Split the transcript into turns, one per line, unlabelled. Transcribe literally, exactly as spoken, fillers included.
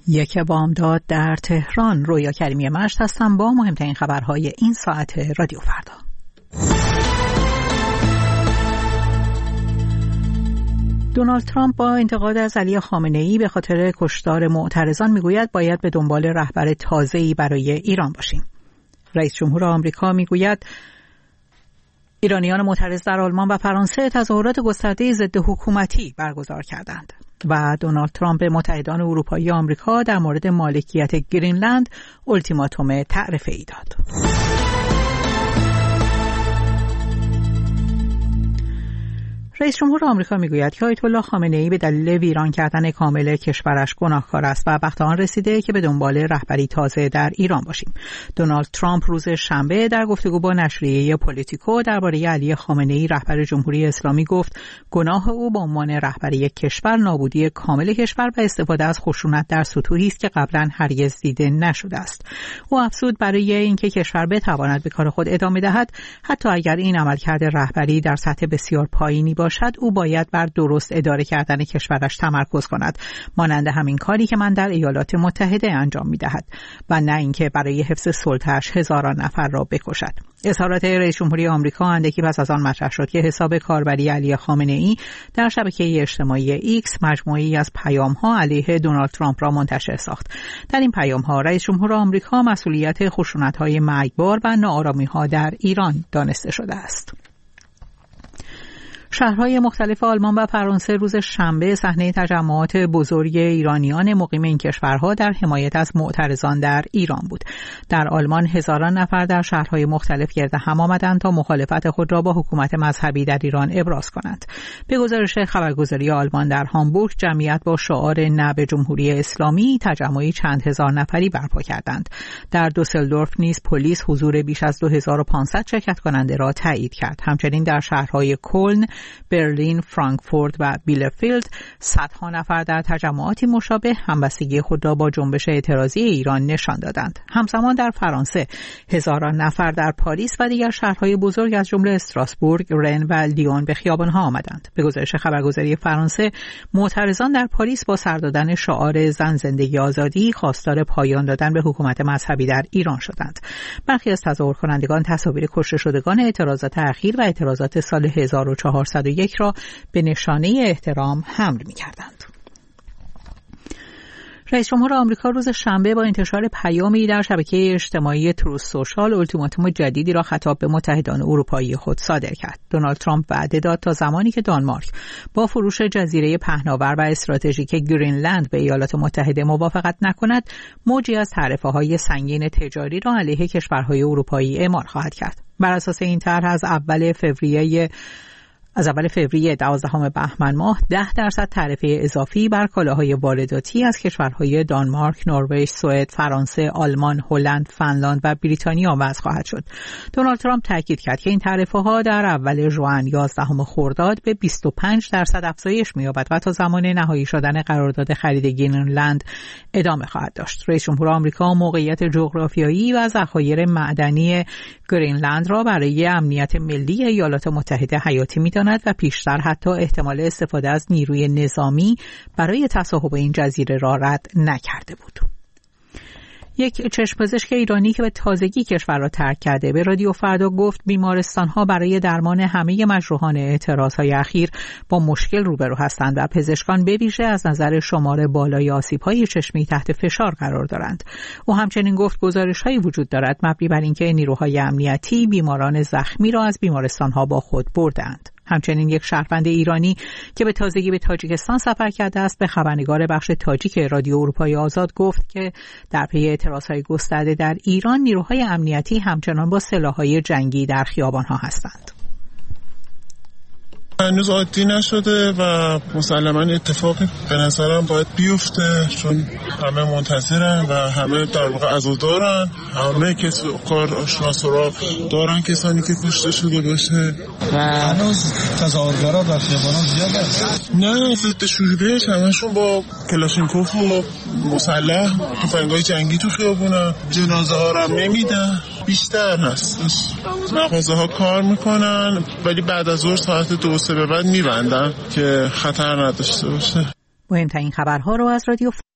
یک بامداد در تهران. رویا کریمی مشت هستم با مهمترین خبرهای این ساعت رادیو فردا. دونالد ترامپ با انتقاد از علی خامنه‌ای به خاطر کشتار معترضان میگوید باید به دنبال رهبر تازه‌ای برای ایران باشیم. رئیس جمهور آمریکا میگوید ایرانیان معترض در آلمان و فرانسه تظاهرات گسترده ضد حکومتی برگزار کردند. و دونالد ترامپ به متحدان اروپایی آمریکا در مورد مالکیت گرینلند التیماتوم تعرفه‌ای داد. رئیس جمهور آمریکا میگوید که آیت الله خامنه‌ای به دلیل ویران کردن کامل کشورش گناهکار است و وقت آن رسیده که به دنبال رهبری تازه در ایران باشیم. دونالد ترامپ روز شنبه در گفتگو با نشریه پولیتیکو درباره علی خامنه‌ای رهبر جمهوری اسلامی گفت گناه او به عنوان رهبر یک کشور نابودی کامل کشور و استفاده از خشونت در سطوحی است که قبلا هرگز دیده نشده است. او افزود برای اینکه کشور بتواند به کار خود ادامه دهد حتی اگر این عملکرد رهبری در سطح بسیار پایینی باشد او باید بر درست اداره کردن کشورش تمرکز کند، مانند همین کاری که من در ایالات متحده انجام می‌دهد و نه اینکه برای حفظ سلطه‌اش هزاران نفر را بکشد. اظهارات رئیس جمهوری آمریکا اندکی پس از آن مطرح شد که حساب کاربری علی خامنه‌ای در شبکه اجتماعی ایکس مجموعه‌ای از پیام‌ها علیه دونالد ترامپ را منتشر ساخت. در این پیام‌ها رئیس جمهور آمریکا مسئولیت خشونت‌های مرگبار و ناآرامی‌ها در ایران دانسته شده است. شهرهای مختلف آلمان و فرانسه روز شنبه صحنه تجمعات بزرگ ایرانیان مقیم این کشورها در حمایت از معترضان در ایران بود. در آلمان هزاران نفر در شهرهای مختلف گرد هم آمدند تا مخالفت خود را با حکومت مذهبی در ایران ابراز کنند. به گزارش خبرگزاری آلمان در هامبورگ جمعیت با شعار نه به جمهوری اسلامی تجمعی چند هزار نفری برپا کردند. در دوسلدورف نیز پلیس حضور بیش از دو هزار و پانصد شرکت کننده را تایید کرد. همچنین در شهرهای کلن، برلین، فرانکفورت و بیلرفیلد صدها نفر در تجمعاتی مشابه همبستگی خود را با جنبش اعتراضی ایران نشان دادند. همزمان در فرانسه هزاران نفر در پاریس و دیگر شهرهای بزرگ از جمله استراسبورگ، رن و لیون به خیابان‌ها آمدند. به گزارش خبرگزاری فرانسه معترضان در پاریس با سر دادن شعار زن زندگی آزادی خواستار پایان دادن به حکومت مذهبی در ایران شدند. برخی از تظاهر کنندگان تصاویر کشته شدگان اعتراضات اخیر و اعتراضات سال هزار و چهارصد و یک را به نشانه احترام حمل می‌کردند. رئیس جمهور آمریکا روز شنبه با انتشار پیامی در شبکه اجتماعی تروث سوشال التیماتوم جدیدی را خطاب به متحدان اروپایی خود صادر کرد. دونالد ترامپ وعده داد تا زمانی که دانمارک با فروش جزیره پهناور و استراتژیک گرینلند به ایالات متحده موافقت نکند، موجی از تعرفه‌های سنگین تجاری را علیه کشورهای اروپایی اعمال خواهد کرد. بر اساس این طرح از اول فوریه از اول فوریه دوازدهم بهمن ماه ده درصد تعرفه اضافی بر کالاهای وارداتی از کشورهای دانمارک، نروژ، سوئد، فرانسه، آلمان، هلند، فنلاند و بریتانیا وضع خواهد شد. دونالد ترامپ تاکید کرد که این تعرفه ها در اول ژوئن یازدهم خرداد به بیست و پنج درصد افزایش می‌یابد و تا زمان نهایی شدن قرارداد خرید گرینلند ادامه خواهد داشت. رئیس جمهور آمریکا موقعیت جغرافیایی و ذخایر معدنی گرینلند را برای امنیت ملی ایالات متحده حیاتی می‌داند و پیشتر حتی احتمال استفاده از نیروی نظامی برای تصاحب این جزیره را رد نکرده بود. یک چشم‌پزشک ایرانی که به تازگی کشور را ترک کرده به رادیو فردا گفت بیمارستان‌ها برای درمان همه مجروحان اعتراض‌های اخیر با مشکل روبرو هستند و پزشکان به ویژه از نظر شمار بالای آسیب‌های چشمی تحت فشار قرار دارند. او همچنین گفت گزارش‌هایی وجود دارد مبنی بر اینکه نیروهای امنیتی بیماران زخمی را از بیمارستان‌ها با خود بردند. همچنین یک شهروند ایرانی که به تازگی به تاجیکستان سفر کرده است به خبرنگار بخش تاجیک رادیو اروپای آزاد گفت که در پی اعتراضهای گسترده در ایران نیروهای امنیتی همچنان با سلاح‌های جنگی در خیابان‌ها هستند.
هنوز عادی نشده و مسلماً اتفاقی به نظرم باید بیفته، چون همه منتظرن و همه در واقع عزادارن، همه کس کار آشنا سراغ دارن کسانی که کشته شده باشه
و هنوز تظاهرگرا در خیابانا زیاده.
نه ضد شورش همشون با کلاشینکوف و مسلح تفنگای جنگی تو خیابونن، جنازه ها رو نمیدن، بیشتر هستش. مغازه ها کار میکنن ولی بعد از ظهر ساعت دو سه به بعد میبندن که خطر نداشته باشه.
مهمترین خبرها رو از رادیو